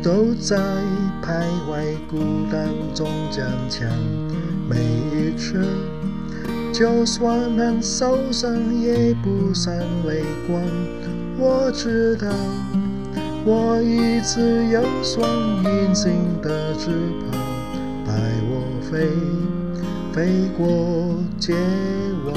都在徘徊孤单中坚强。每一次，就算很受伤，也不闪泪光。我知道，我一直有双隐形的翅膀，带我飞过绝望。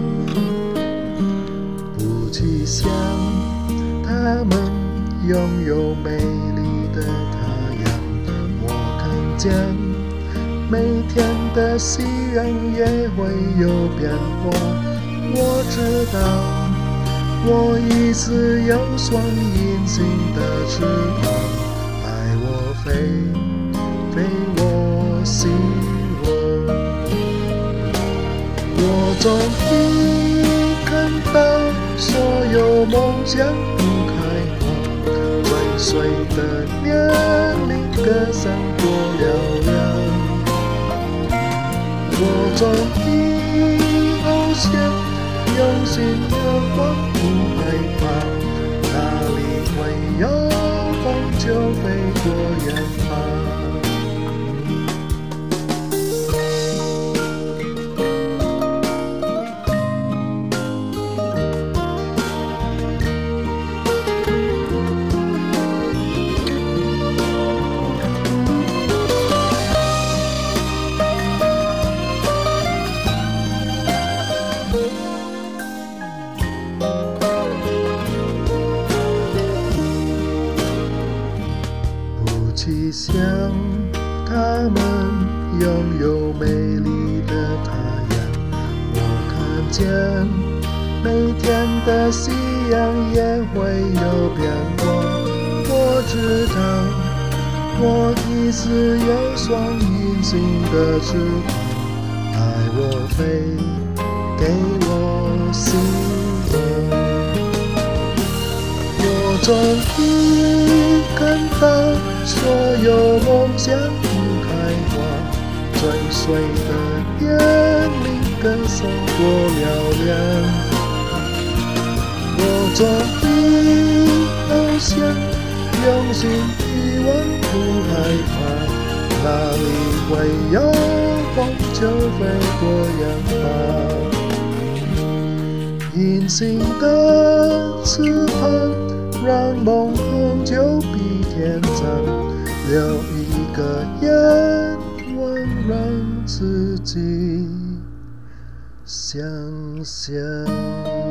不去想，他们拥有美丽的太阳。我看见每天的夕阳也会有变化。我知道，我一直有双隐形的翅膀，带我飞我希望。我终于看到所有梦想不开花，追随的年龄歌声多嘹亮。我终于翱翔，用心的光不害怕，哪里会有风就飞过远方。去想，他们拥有美丽的太阳。我看见每天的夕阳也会有变化。我知道，我一直有双隐形的翅膀，带我飞，给我希望。我终于看到所有梦想不开花，追随的年龄歌声多嘹亮。我终于翱翔，用心遗忘不害怕，哪里会有风就飞过远方。隐形的翅膀，让梦恒久比天长，留一个愿望让自己想象。